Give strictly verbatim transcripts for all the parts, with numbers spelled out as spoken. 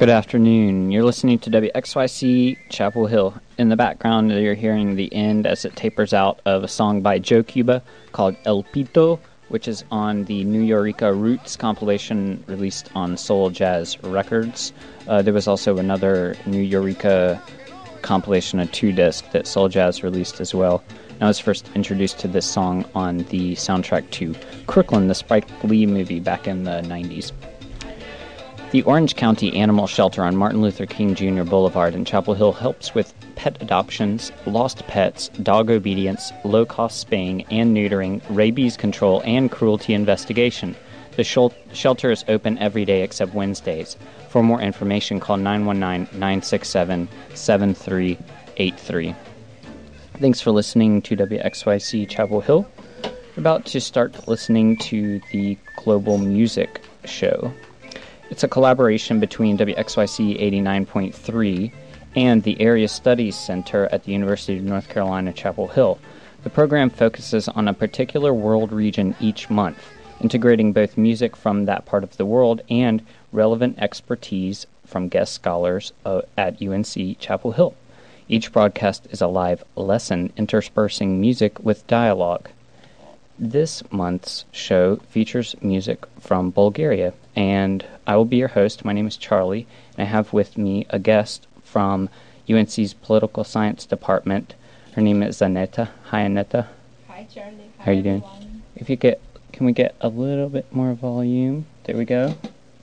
Good afternoon. You're listening to W X Y C Chapel Hill. In the background, you're hearing the end as it tapers out of a song by Joe Cuba called El Pito, which is on the New Eureka Roots compilation released on Soul Jazz Records. Uh, there was also another New Eureka compilation, a two-disc, that Soul Jazz released as well. I was first introduced to this song on the soundtrack to Crooklyn, the Spike Lee movie back in the nineties. The Orange County Animal Shelter on Martin Luther King Junior Boulevard in Chapel Hill helps with pet adoptions, lost pets, dog obedience, low-cost spaying and neutering, rabies control, and cruelty investigation. The shul- shelter is open every day except Wednesdays. For more information, call nine one nine, nine six seven, seven three eight three. Thanks for listening to W X Y C Chapel Hill. We're about to start listening to the Global Music Show. It's a collaboration between W X Y C eighty-nine point three and the Area Studies Center at the University of North Carolina, Chapel Hill. The program focuses on a particular world region each month, integrating both music from that part of the world and relevant expertise from guest scholars uh, at U N C Chapel Hill. Each broadcast is a live lesson interspersing music with dialogue. This month's show features music from Bulgaria, and I will be your host. My name is Charlie, and I have with me a guest from U N C's Political Science Department. Her name is Aneta. Hi, Aneta. Hi, Charlie. Hi, How are you doing? everyone. If you get, can we get a little bit more volume? There we go.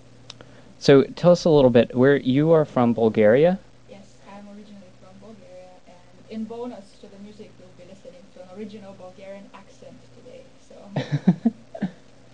So tell us a little bit where you are from. Bulgaria. Yes, I'm originally from Bulgaria, and in bonus to the music, you'll be listening to an original Bulgarian accent today. So.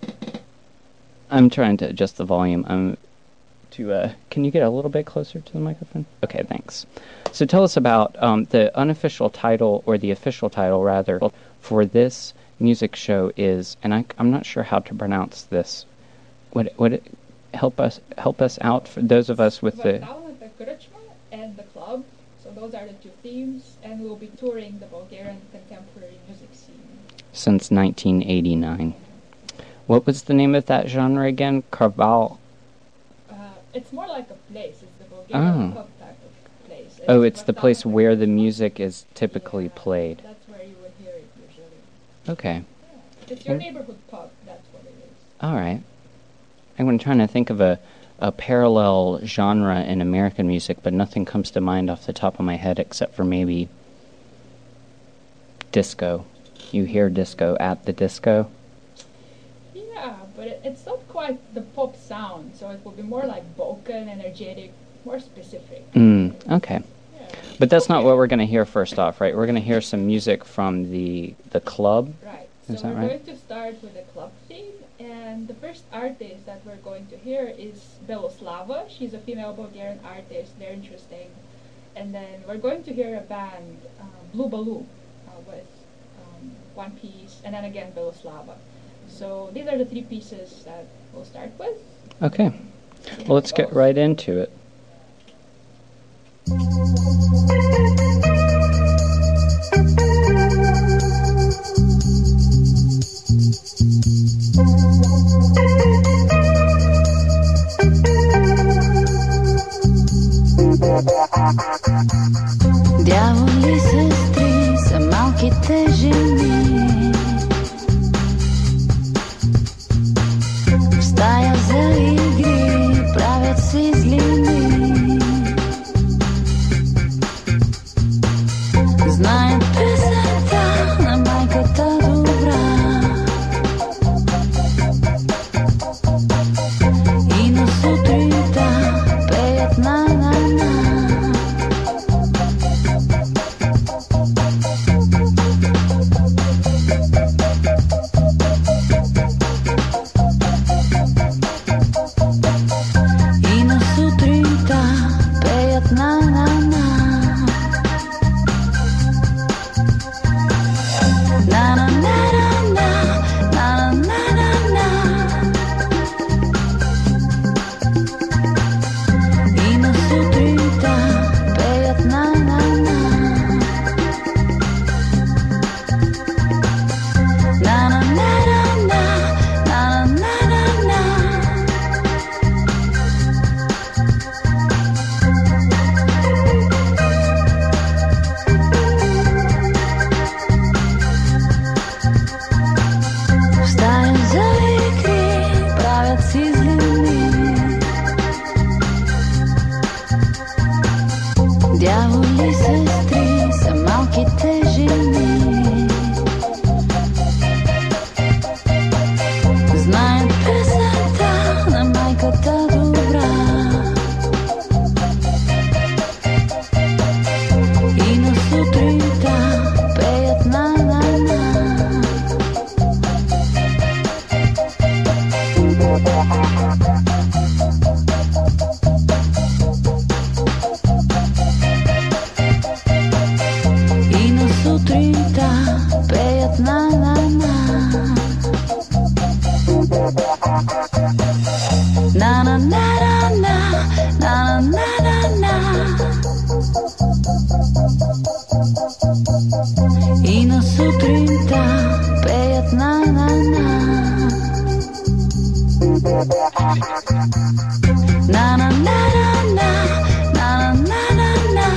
I'm trying to adjust the volume. I'm to. Uh, can you get a little bit closer to the microphone? Okay, thanks. So tell us about um, the unofficial title, or the official title rather, for this music show is, and I, I'm not sure how to pronounce this. Would would it help us help us out for those of us with the and the club. So those are the two themes, and we'll be touring the Bulgarian contemporary music scene since nineteen eighty-nine. What was the name of that genre again? Karval. Uh, it's more like a place. It's the Bulgarian Oh. pub type of place. Oh, it's the place where the music is typically Yeah, played. That's where you would hear it usually. Okay. Yeah. It's your Mm. neighborhood pub. That's what it is. All right. I'm trying to think of a, a parallel genre in American music, but nothing comes to mind off the top of my head except for maybe disco. You hear disco at the disco? Yeah, but it, it's not quite the pop sound, so it will be more like Balkan, energetic, more specific. Mm, okay. Yeah. But that's not Okay. what we're going to hear first off, right? We're going to hear some music from the the club. Right. Is So that we're right? going to start with the club theme, and the first artist that we're going to hear is Beloslava. She's a female Bulgarian artist. They're interesting. And then we're going to hear a band, um, Blue Baloo, uh, with um, one piece, and then again Beloslava. So these are the three pieces that we'll start with. Okay. Well, let's get right into it. Дяволи сестри са малките жени, в стая за игри правят си злини. сутринта пеят на-на-на. На-на-на-на-на, на-на-на-на-на.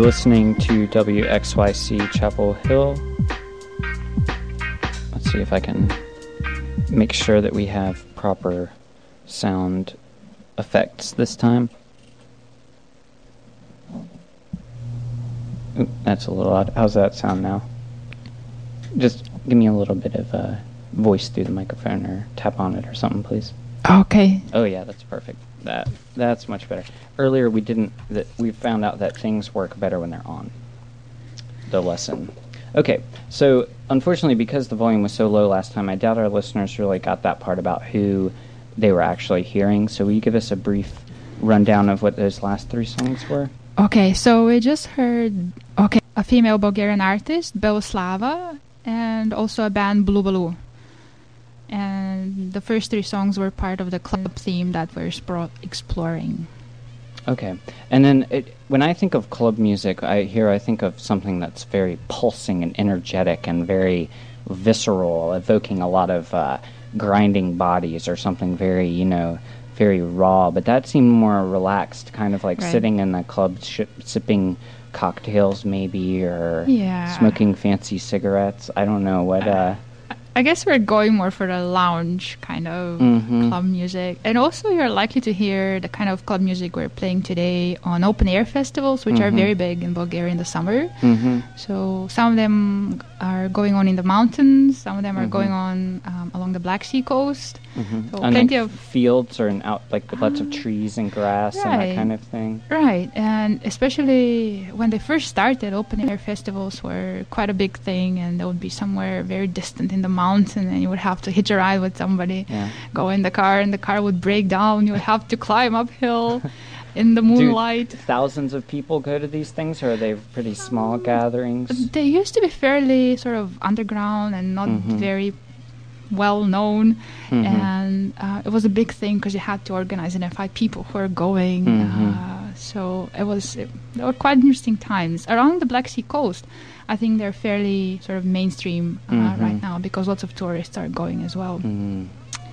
listening to W X Y C Chapel Hill. Let's see if I can make sure that we have proper sound effects this time. Ooh, that's a little odd. How's that sound now? Just give me a little bit of uh, voice through the microphone or tap on it or something, please. Okay. Oh yeah, that's perfect. That that's much better. Earlier we didn't. That we found out that things work better when they're on. The lesson. Okay, so unfortunately, because the volume was so low last time, I doubt our listeners really got that part about who they were actually hearing. So will you give us a brief rundown of what those last three songs were? Okay, so we just heard okay a female Bulgarian artist, Beloslava, and also a band Blue Baloo. And the first three songs were part of the club theme that we're spro- exploring. Okay, and then it, when I think of club music, I here I think of something that's very pulsing and energetic and very visceral, evoking a lot of uh, grinding bodies or something very, you know, very raw. But that seemed more relaxed, kind of like Right. sitting in the club, sh- sipping cocktails maybe, or Yeah. smoking fancy cigarettes. I don't know what. Uh, I guess we're going more for the lounge kind of Mhm. club music. And also you're likely to hear the kind of club music we're playing today on open air festivals, which are Mhm. very big in Bulgaria in the summer. mm-hmm. So some of them are going on in the mountains, some of them are Mhm. going on um, along the Black Sea coast. Mm-hmm. So On plenty like of- fields or in out like with lots of trees and grass and that Right. kind of thing. Right, and especially when they first started, open air festivals were quite a big thing, and they would be somewhere very distant in the mountain, and you would have to hitch a ride with somebody, Yeah. go in the car, and the car would break down. You would have to climb uphill in the moonlight. Do thousands of people go to these things, or are they pretty small gatherings? They used to be fairly sort of underground and not Mhm. very well known, Mhm. and uh, it was a big thing because you had to organize and invite people who are going. Mhm. Uh, so it was it, they were quite interesting times around the Black Sea coast. I think they're fairly sort of mainstream uh, Mhm. right now because lots of tourists are going as well. Mm.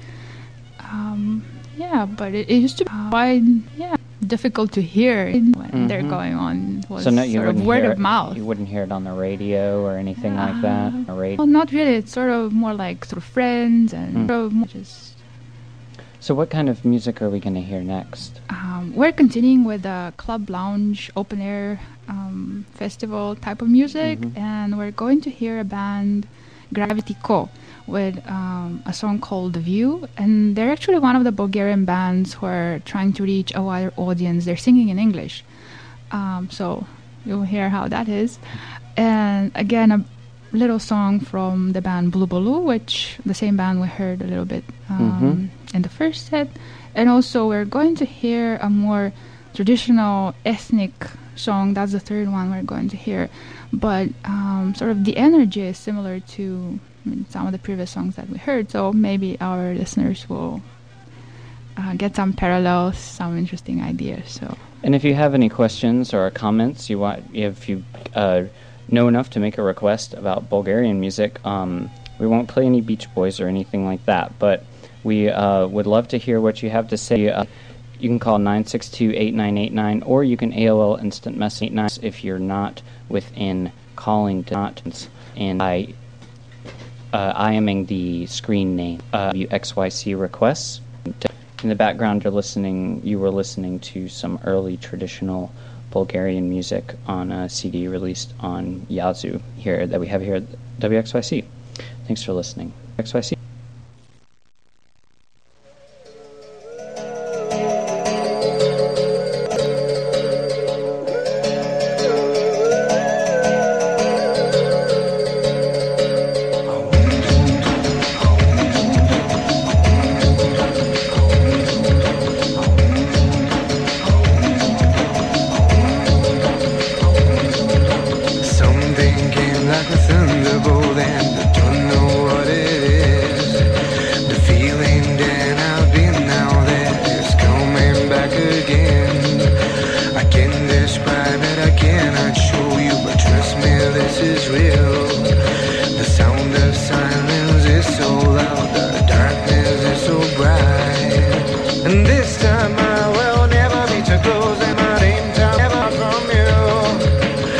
Um, yeah, but it, it used to be quite yeah difficult to hear when they're Mhm. going on. It was So no, you sort of wouldn't word hear of it, mouth. You wouldn't hear it on the radio or anything like that. Uh, A radio. Well, not really. It's sort of more like through friends and Mm. sort of more just. So what kind of music are we going to hear next? Um, we're continuing with the club lounge open air um, festival type of music, Mhm. and we're going to hear a band, Gravity Co, with um, a song called The View, and they're actually one of the Bulgarian bands who are trying to reach a wider audience. They're singing in English, um, so you'll hear how that is. And again, a little song from the band Blue Baloo, which the same band we heard a little bit um, in the first set. And also we're going to hear a more traditional ethnic song. That's the third one we're going to hear. But um, sort of the energy is similar to I mean, some of the previous songs that we heard. So maybe our listeners will uh, get some parallels, some interesting ideas. So And if you have any questions or comments, you want if you uh, know enough to make a request about Bulgarian music, um, we won't play any Beach Boys or anything like that, but we uh, would love to hear what you have to say. Uh, you can call nine six two, eight nine eight nine, or you can A O L instant message nine if you're not within calling distance. And I, uh, I am in the screen name uh, X Y C requests. In the background, you're listening. You were listening to some early traditional Bulgarian music on a C D released on Yazoo here that we have here at W X Y C. Thanks for listening. X Y C. Something came like a thunderbolt and I don't know what it is. The feeling that I've been out there is coming back again. I can describe it, I cannot show you, but trust me, this is real. The sound of silence is so loud, the darkness is so bright. And this time I will never be too close, and my name never from you.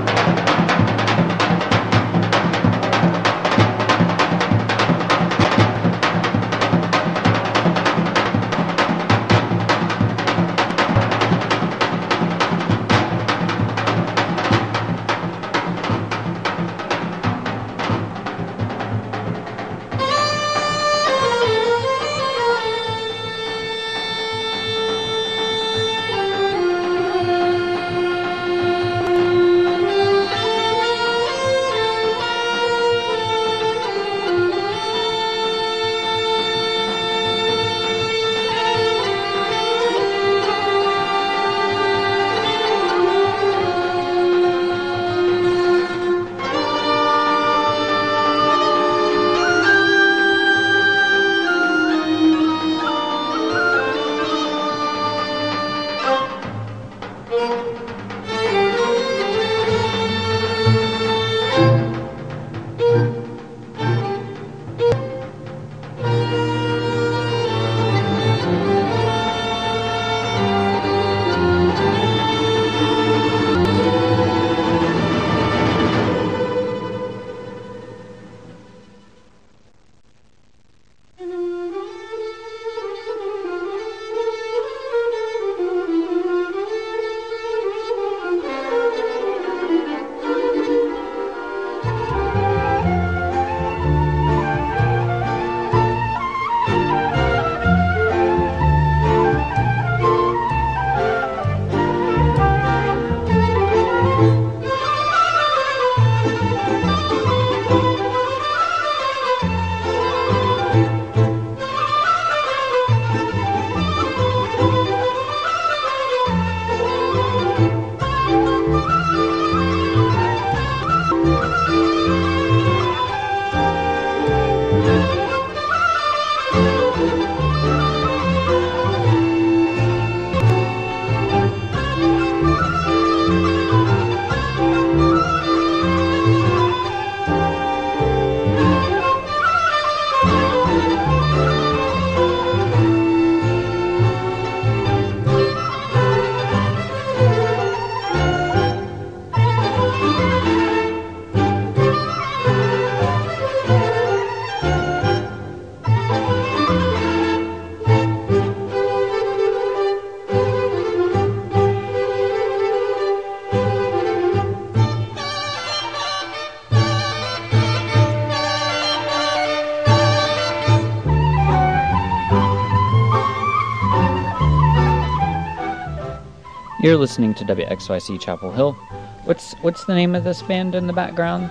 You're listening to W X Y C Chapel Hill. What's what's the name of this band in the background?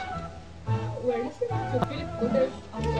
We're listening to Philip Kutter's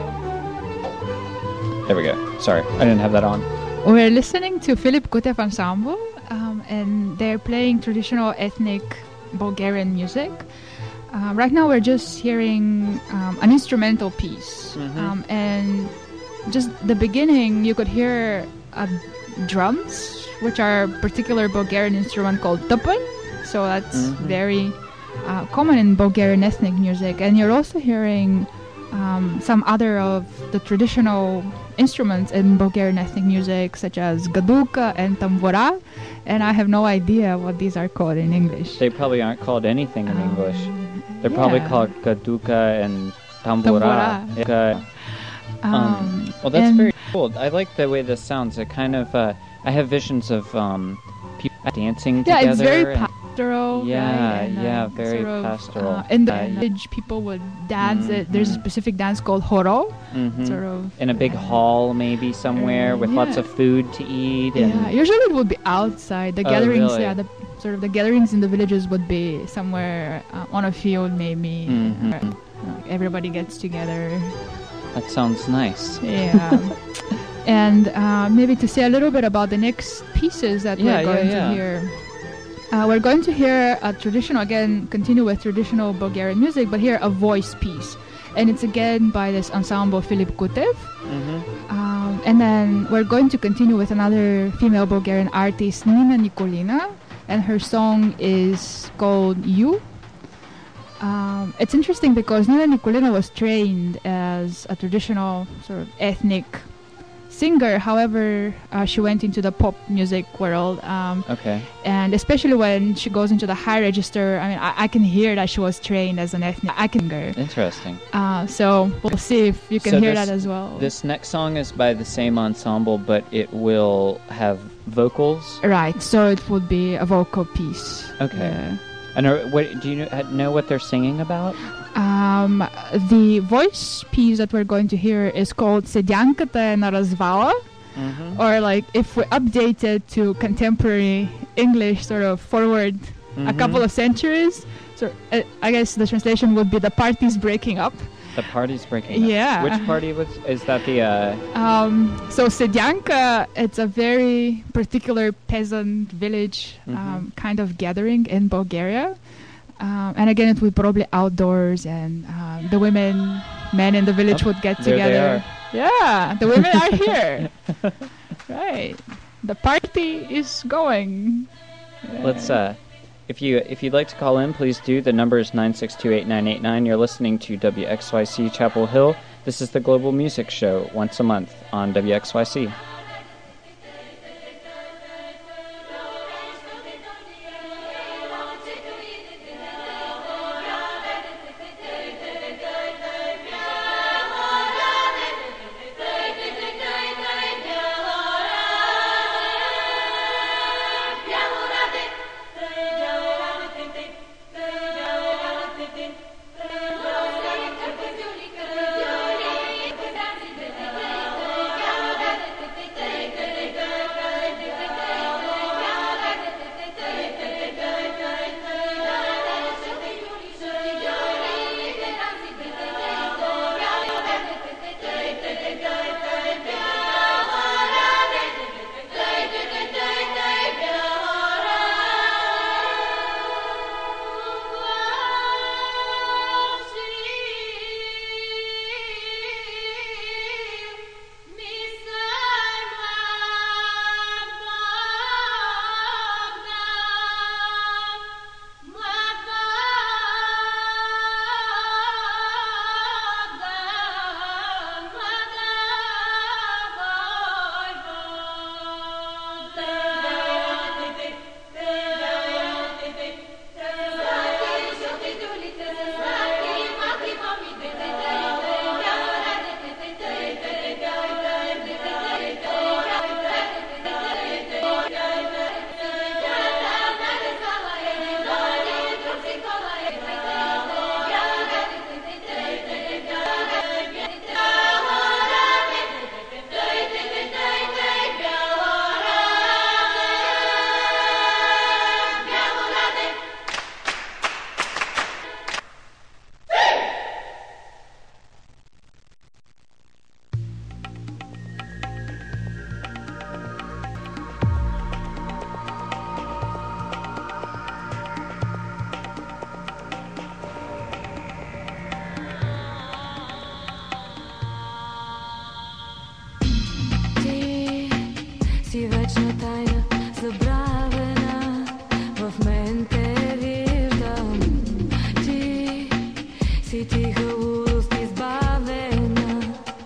Ensemble. There we go. Sorry, I didn't have that on. We're listening to Philip Kutev Ensemble, um, and they're playing traditional ethnic Bulgarian music. Uh, right now, we're just hearing um, an instrumental piece, Mhm. um, and just the beginning, you could hear uh, drums, which are a particular Bulgarian instrument called tupin. So that's Mhm. very uh, common in Bulgarian ethnic music, and you're also hearing um, some other of the traditional instruments in Bulgarian ethnic music, such as gaduka and tambura, and I have no idea what these are called in English. They probably aren't called anything in Um, English. They're probably yeah. called gaduka and tambura. Tambura. Yeah. Um, well, that's and- very cool. I like the way this sounds. It kind of, uh, I have visions of um, people dancing Yeah, together. it's very and- pastoral. Yeah, right? And, yeah, uh, very sort of, pastoral. Uh, in the Uh, village, people would dance. it. There's a Mhm. specific dance called horo, Mhm. sort of. in a big uh, hall, maybe somewhere, with lots yeah. of food to eat. And Yeah, usually it would be outside. The Oh, gatherings, really? yeah, the sort of the gatherings in the villages would be somewhere uh, on a field, maybe. Mhm. where, uh, everybody gets together. that sounds nice. Yeah. And uh, maybe to say a little bit about the next pieces that Yeah, we're yeah, going yeah. to hear. Uh, we're going to hear a traditional, again, continue with traditional Bulgarian music, but here a voice piece. And it's again by this ensemble Philip Kutev. Mm-hmm. Um, and then we're going to continue with another female Bulgarian artist, Nina Nikolina, and her song is called You. Um, it's interesting because Nina Nikolina was trained as a traditional sort of ethnic singer. However, uh, she went into the pop music world. Um, Okay. And especially when she goes into the high register, I mean, I, I can hear that she was trained as an ethnic I can singer. Interesting. Uh, so we'll see if you can So hear this- that as well. This next song is by the same ensemble, but it will have vocals. Right, so it would be a vocal piece. Okay. Yeah. And are, what do you know, know what they're singing about? Um, the voice piece that we're going to hear is called Sedyankata na razvala, Mm-hmm. or like if we update it to contemporary English, sort of forward a couple of centuries. So uh, I guess the translation would be the party's breaking up. The party's breaking up. Yeah. Which party was? Is that the? Uh, Um, so Sedyanka, it's a very particular peasant village Mhm. um, kind of gathering in Bulgaria. Um, and again, it would probably outdoors, and um, the women, men in the village Oh, would get there they together. are. Yeah, the women are here. Right. The party is going. Let's. Uh, if you if you'd like to call in, please do. The number is nine six two eight nine eight nine. You're listening to W X Y C Chapel Hill. This is the Global Music Show once a month on W X Y C. Си вечна тайна, забравена, в мен те виждам. Ти си тиха лудост избавена.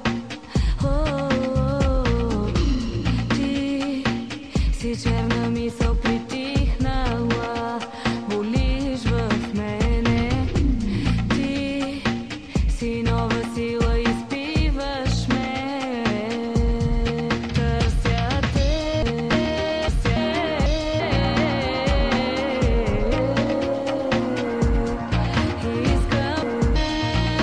О, ти си черна мисъл притихнала, болиш в мене. Ти си нова сила, изпиваш ме. Търся те, искам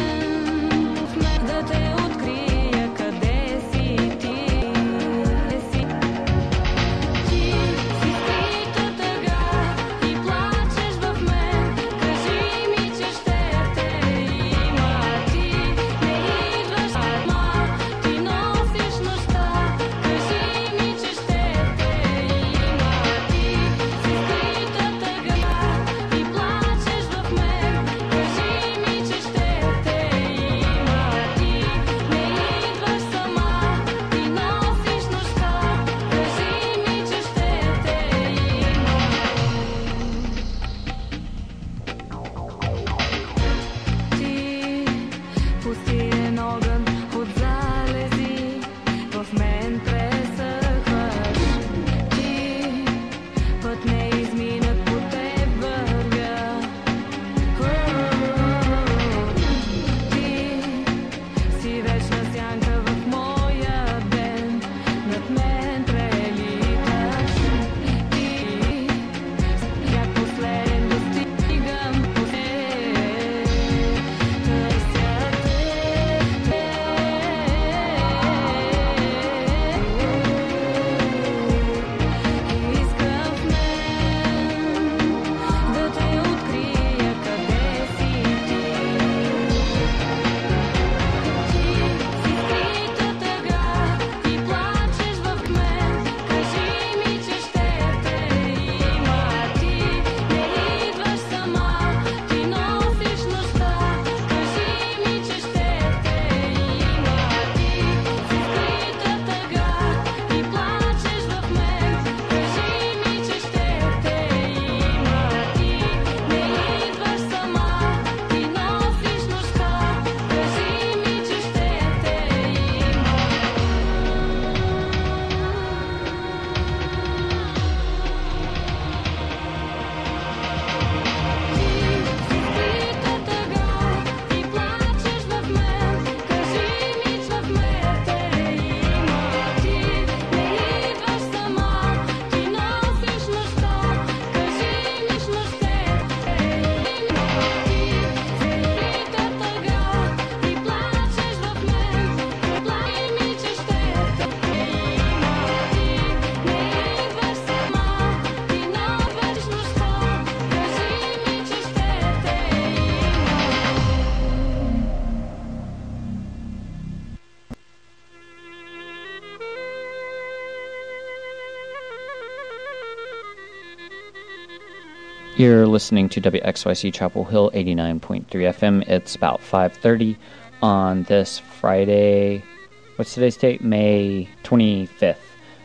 You're listening to W X Y C Chapel Hill eighty-nine point three F M. It's about five thirty on this Friday. What's today's date? May twenty-fifth.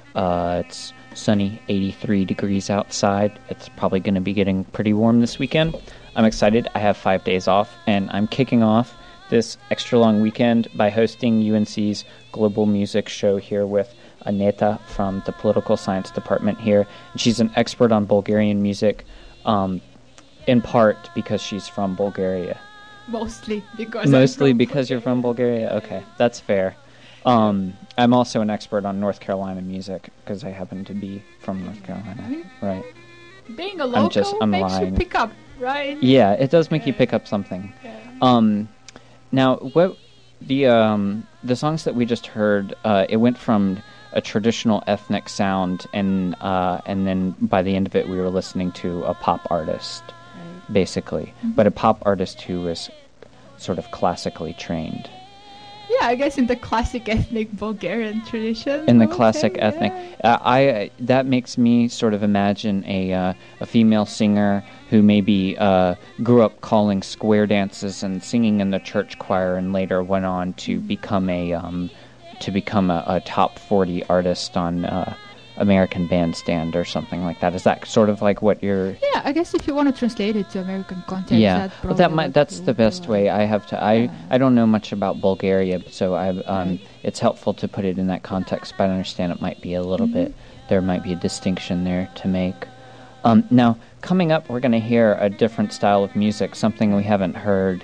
Uh, it's sunny, eighty-three degrees outside. It's probably going to be getting pretty warm this weekend. I'm excited. I have five days off, and I'm kicking off this extra long weekend by hosting U N C's Global Music Show here with Aneta from the Political Science Department here. And she's an expert on Bulgarian music. Um, in part because she's from Bulgaria. Mostly because Mostly I'm from because you're from Bulgaria? Okay, that's fair. Um, I'm also an expert on North Carolina music because I happen to be from North Carolina. I mean, right. Being a local I'm just, I'm makes lying. you pick up, right? Yeah, it does make you pick up something. Yeah. Um, now, what the um, the songs that we just heard, uh, it went from a traditional ethnic sound, and uh, and then by the end of it, we were listening to a pop artist, Right. basically, Mhm. but a pop artist who was sort of classically trained. Yeah, I guess in the classic ethnic Bulgarian tradition. In the I would classic say, ethnic, yeah. uh, I that makes me sort of imagine a uh, a female singer who maybe uh, grew up calling square dances and singing in the church choir, and later went on to become a um, to become a, a top forty artist on uh, American Bandstand or something like that. Is that sort of like what you're? Yeah, I guess if you want to translate it to American context, Yeah, that well, that probably might would that's do the best well. way. I have to. I Yeah. I don't know much about Bulgaria, so I um Right. it's helpful to put it in that context. But I understand it might be a little Mhm. bit. There might be a distinction there to make. Um, now coming up, we're going to hear a different style of music, something we haven't heard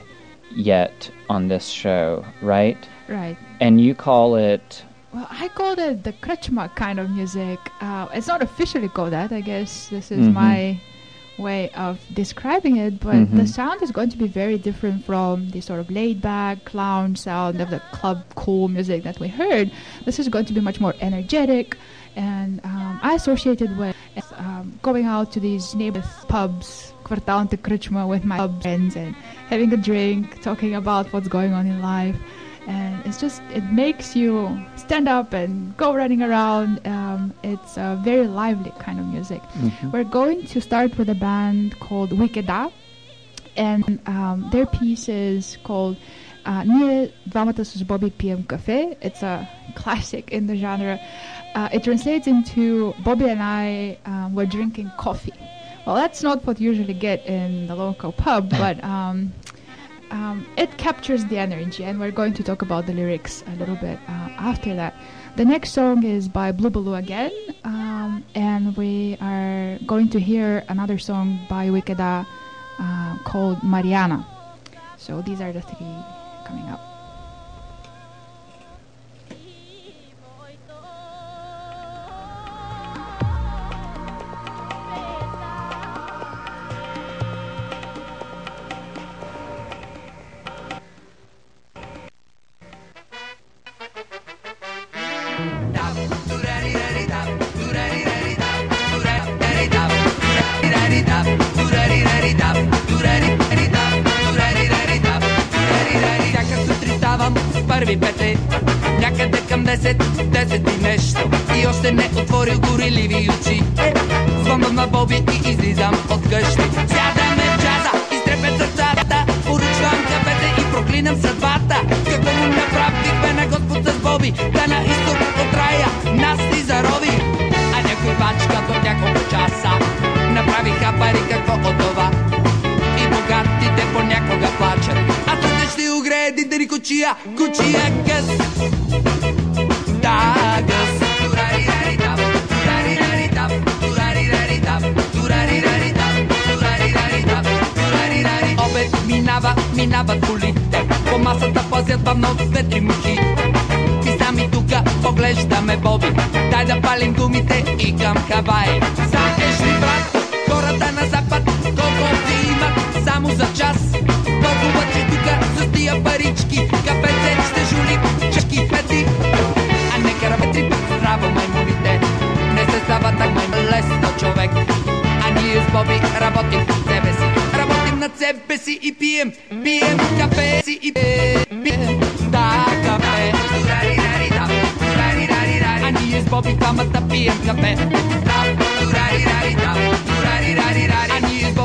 yet on this show, right? Right. And you call it. Well, I call it the krachma kind of music. Uh, it's not officially called that. I guess this is Mhm. my way of describing it, but Mhm. the sound is going to be very different from the sort of laid-back clown sound of the club cool music that we heard. This is going to be much more energetic, and um, I associated with um, going out to these neighborhood pubs, kvartalните krachma, with my pub friends and having a drink, talking about what's going on in life. And it's just, it makes you stand up and go running around. Um, it's a very lively kind of music. Mhm. We're going to start with a band called Wikeda, and um, their piece is called uh, Ние двамата с Боби пием кафе. It's a classic in the genre. Uh, it translates into Bobby and I um, were drinking coffee. Well, that's not what you usually get in the local pub, but um, um, it captures the energy, and we're going to talk about the lyrics a little bit uh, after that. The next song is by Blue Baloo again, um, and we are going to hear another song by Wikeda uh, called Mariana. So these are the three coming up. Всяка сутрин ставам с първи пете, някъде към десет, десет и нещо, и още не отворил гориливи очи. Е, звънвам на Боби и излизам от къщи. Сядаме в джаза, изтрепят сърцата, поръчвам кафете и проклинам съдбата. Какво му направихме на Господ с Боби, да на изток от рая нас ни зарови. А някой бачка до няколко часа направиха пари, какво от това. И богатите понякога плачат, а тук ще огрее дидери кучия, кучия гъс. Да, гъс. Турари-рари-дап, турари-рари-дап, турари-рари-дап, турари-рари-дап, турари-рари-дап, турари-рари. Обед минава, минават колите, по масата пазят бавно от две-три мухи. И сами тука поглеждаме Боби, дай да палим гумите и към Хавай. Знаеш ли, брат, хората на запад колко ти имат само за час? Толкова, че тука с тия парички кафеце ще жули чешки пети. А не караме три път здраво маймуните, не се става так лесно човек. А ние с Боби работим над себе си, работим над себе си и пием, пием кафе си и пием, да, кафе. А ние с Боби двамата пием кафе. А ние с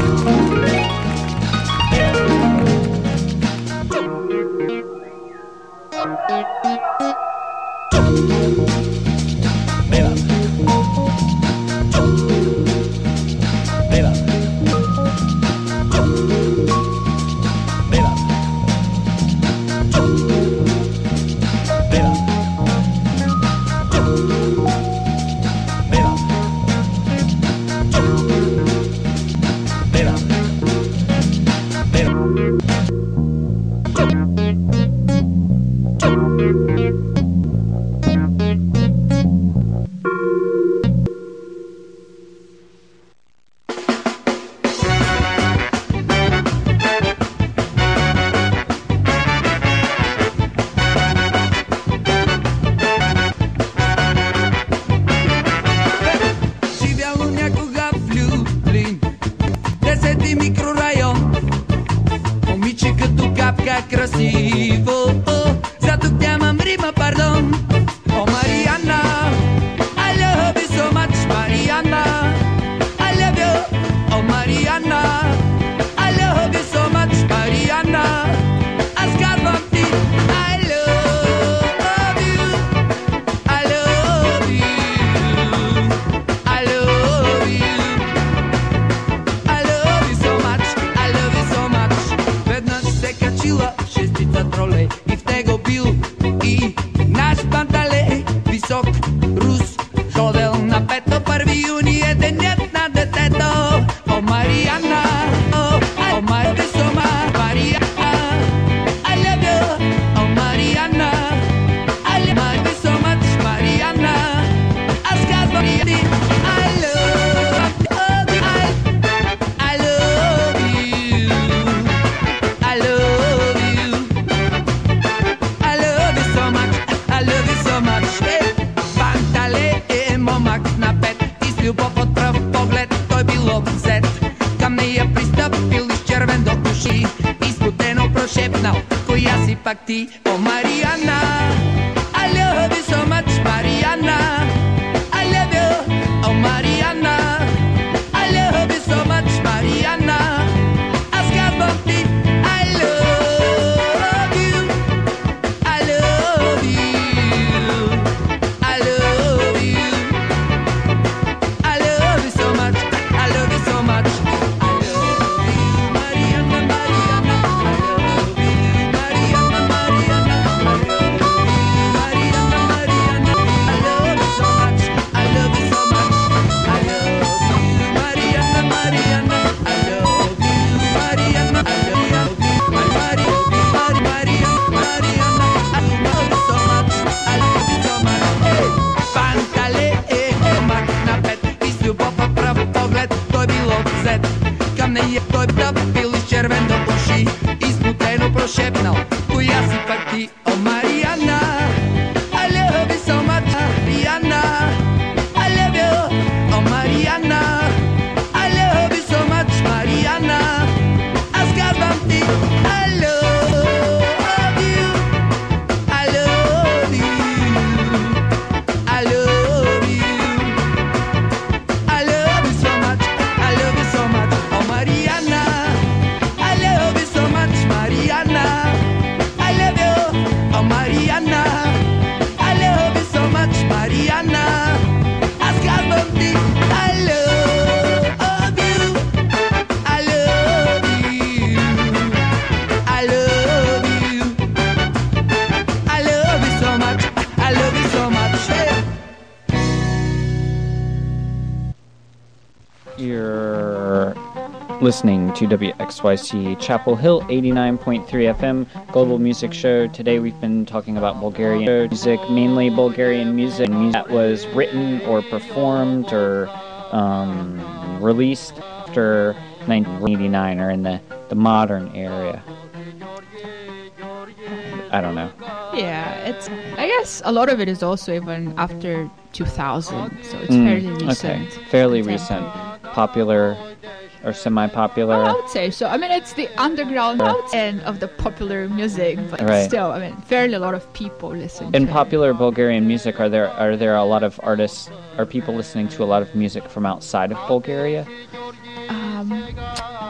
Listening to W X Y C Chapel Hill eighty-nine point three F M Global Music Show. Today we've been talking about Bulgarian music, mainly Bulgarian music that was written or performed or um, released after nineteen eighty-nine or in the, the modern area. I don't know. Yeah, it's. I guess a lot of it is also even after two thousand, so it's Mm, fairly recent. Okay, fairly It's, um, recent. Popular or semi-popular. I would say so. I mean, it's the underground end of the popular music, but Right. still, I mean, fairly a lot of people listen In to it. popular Bulgarian music, are there are there a lot of artists? Are people listening to a lot of music from outside of Bulgaria? Um,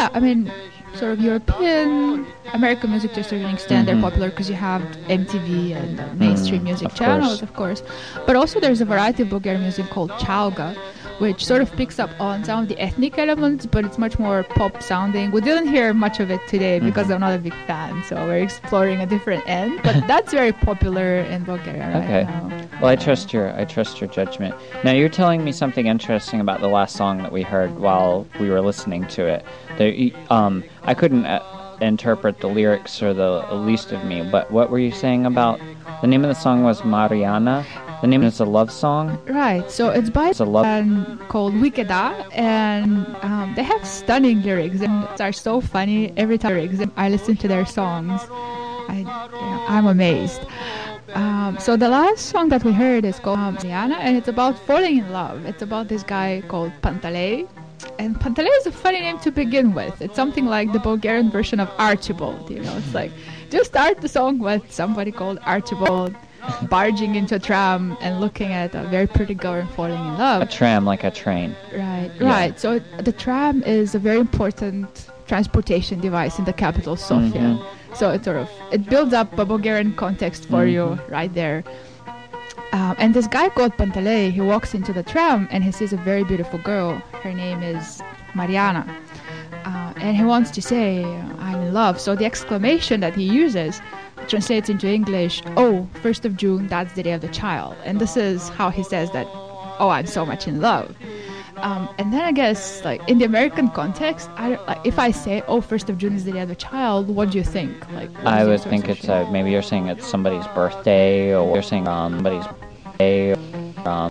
yeah, I mean, sort of European, American music to a certain extent. Mhm. They're popular because you have M T V and uh, mainstream Mm, music of channels, course. of course. But also there's a variety of Bulgarian music called chalga, which sort of picks up on some of the ethnic elements, but it's much more pop sounding. We didn't hear much of it today because Mhm. I'm not a big fan, so we're exploring a different end. But that's very popular in Bulgaria right Okay. now. Well, I trust your I trust your judgment. Now you're telling me something interesting about the last song that we heard while we were listening to it. There, um, I couldn't uh, interpret the lyrics or the least of me, but what were you saying about the name of the song was Mariana? The name is a love song. Right, so it's by It's a love. a band called Wikeda, and um, they have stunning lyrics and are so funny. Every time I listen to their songs, I, you know, I'm amazed. Um, so the last song that we heard is called um, Mariana, and it's about falling in love. It's about this guy called Pantalei. And Pantalei is a funny name to begin with. It's something like the Bulgarian version of Archibald, you know. It's like, just start the song with somebody called Archibald barging into a tram and looking at a very pretty girl and falling in A love. tram, like a train. Right, Yeah. right. So the tram is a very important transportation device in the capital, Sofia. Mhm. So it sort of, it builds up a Bulgarian context for you Mhm. right there. Um, and this guy called Pantalei, he walks into the tram and he sees a very beautiful girl. Her name is Mariana. Uh, and he wants to say, I'm in love. So the exclamation that he uses translates into English, oh, first of June, that's the day of the child. And this is how he says that, oh, I'm so much in love. Um, and then I guess, like, in the American context, I don't, like, if I say, oh, first of June is the day of the child, what do you think? Like, what I is your would sort of think it's association? uh, maybe you're saying it's somebody's birthday, or you're saying um, somebody's birthday, or um,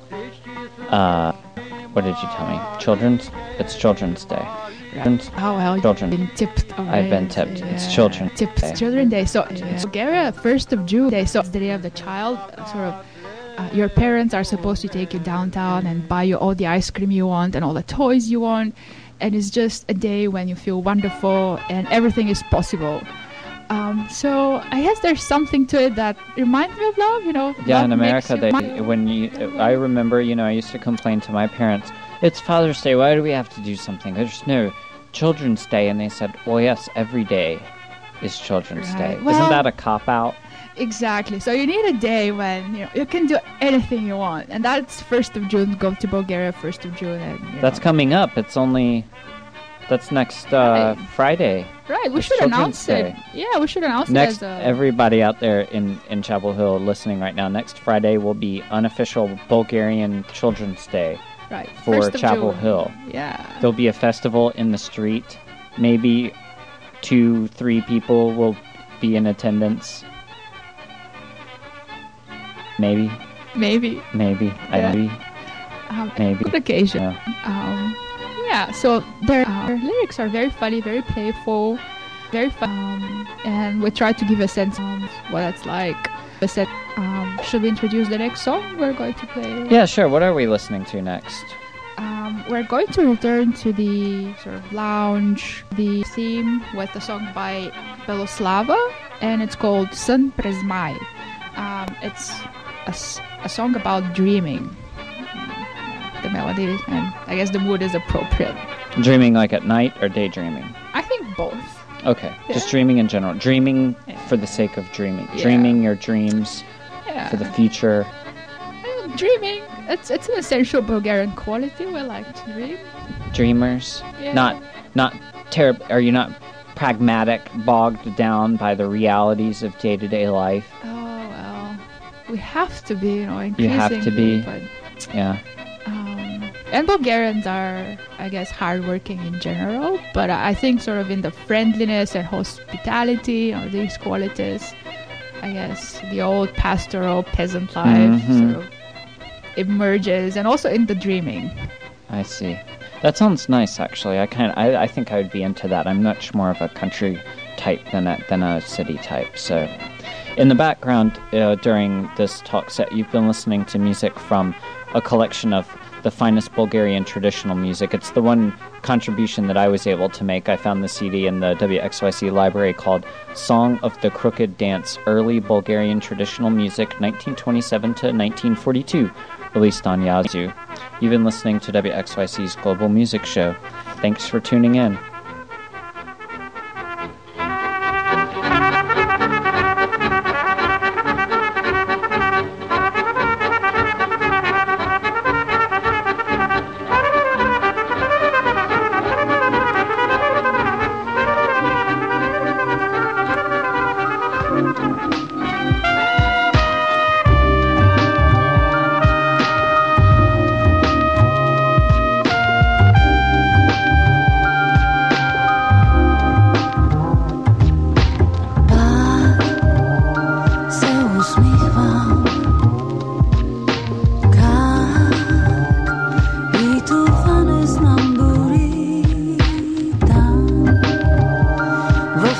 uh, what did you tell me? Children's? It's Children's Day. Children's- Oh, well, you've Children. been tipped already. I've been tipped. It's Children's Tipped Day. Children's Day. So, in Bulgaria, first of June Day, so it's the day of the child, uh, sort of, uh, your parents are supposed to take you downtown and buy you all the ice cream you want and all the toys you want. And it's just a day when you feel wonderful and everything is possible. Um, so I guess there's something to it that reminds me of love, you know. Yeah, love in makes America, you they mi- when you, I remember, you know, I used to complain to my parents, it's Father's Day, why do we have to do something? There's no Children's Day, and they said, well, yes, every day is Children's Right. Day. Well- Isn't that a cop-out? Exactly. So you need a day when you know you can do anything you want, and that's first of June. Go to Bulgaria first of June, and you That's know. coming up. It's only, that's next uh, Right. Friday. right. We it's should Children's announce it. Day. Yeah, we should announce Next, it as a. everybody out there in, in Chapel Hill listening right now, next Friday will be unofficial Bulgarian Children's Day right for first of Chapel June. Hill. Yeah. There'll be a festival in the street. Maybe two, three people will be in attendance. Maybe, Maybe. maybe, I Yeah. maybe, Um, maybe. Good occasion. Yeah. Um, yeah. So their, uh, their lyrics are very funny, very playful, very fun, um, and we try to give a sense of what it's like. We said, um, should we introduce the next song we're going to play? Yeah, sure. What are we listening to next? Um, we're going to return to the sort of lounge, the theme with a song by Beloslava, and it's called Sun Prezmai. Um, it's a, s- a song about dreaming. The melody, and I guess the mood is appropriate. Dreaming like at night or daydreaming? I think both. Okay, just Yeah. dreaming in general. Dreaming Yeah. for the sake of dreaming. Yeah. Dreaming your dreams Yeah. for the future. Uh, dreaming, it's it's an essential Bulgarian quality. We like to dream. Dreamers. Yeah. Not, not terrible. Are you not pragmatic, bogged down by the realities of day-to-day life? Oh well, we have to be, you know, You have to be. increasingly, but Yeah. Um, and Bulgarians are, I guess, hardworking in general, but I think sort of in the friendliness and hospitality, or these qualities, I guess the old pastoral peasant life Mhm. sort of emerges, and also in the dreaming. I see. That sounds nice, actually. I kind, I, I think I would be into that. I'm much more of a country type than a than a city type. So, in the background uh, during this talk set, you've been listening to music from a collection of the finest Bulgarian traditional music. It's the one contribution that I was able to make. I found the C D in the W X Y C library called "Song of the Crooked Dance: Early Bulgarian Traditional Music, nineteen twenty-seven to nineteen forty-two." Released on Yazoo. You've been listening to W X Y C's Global Music Show. Thanks for tuning in.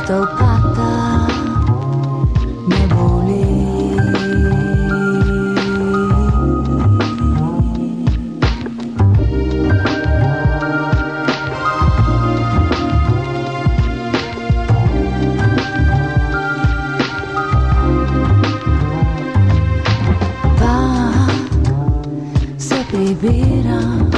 Стълпата ме боли. Пак се прибирам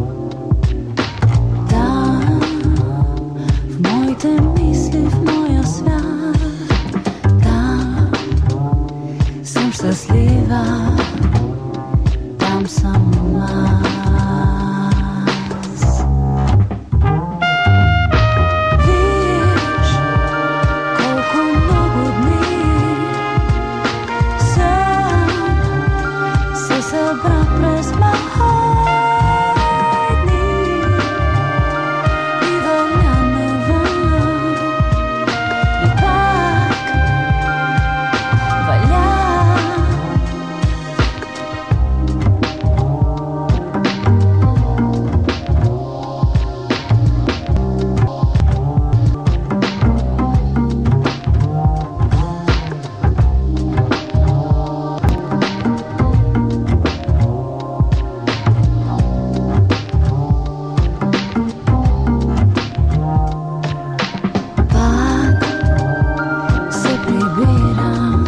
там, в моите мисли, в моя свят. Там съм щастлива, там съм аз. Виж колко много дни съм се събра през мои дни и върня навън и пак валя. Пак се прибирам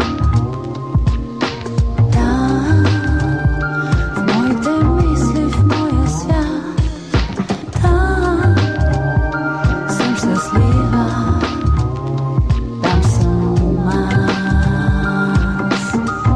там, в моите мисли, в моя свят. Там съм щастлива, там съм аз.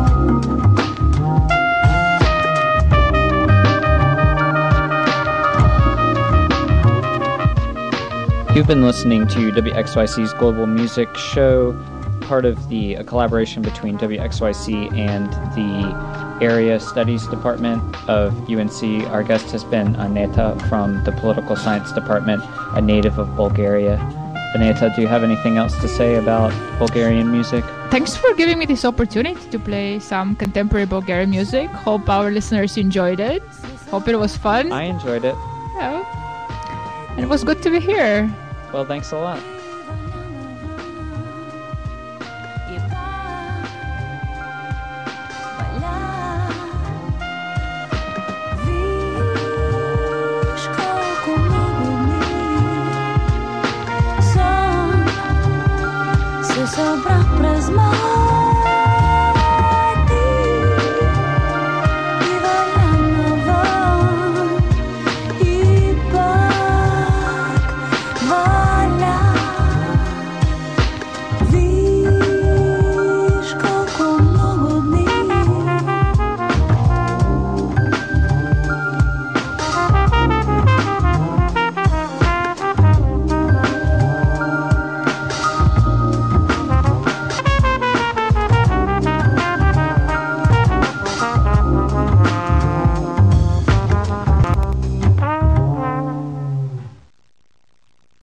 You've been listening to W X Y C's Global Music Show, part of the a collaboration between W X Y C and the Area Studies Department of U N C. Our guest has been Aneta from the Political Science Department, a native of Bulgaria. Aneta, do you have anything else to say about Bulgarian music? Thanks for giving me this opportunity to play some contemporary Bulgarian music. Hope our listeners enjoyed it. Hope it was fun. I enjoyed it. Yeah. And it was good to be here. Well, thanks a lot.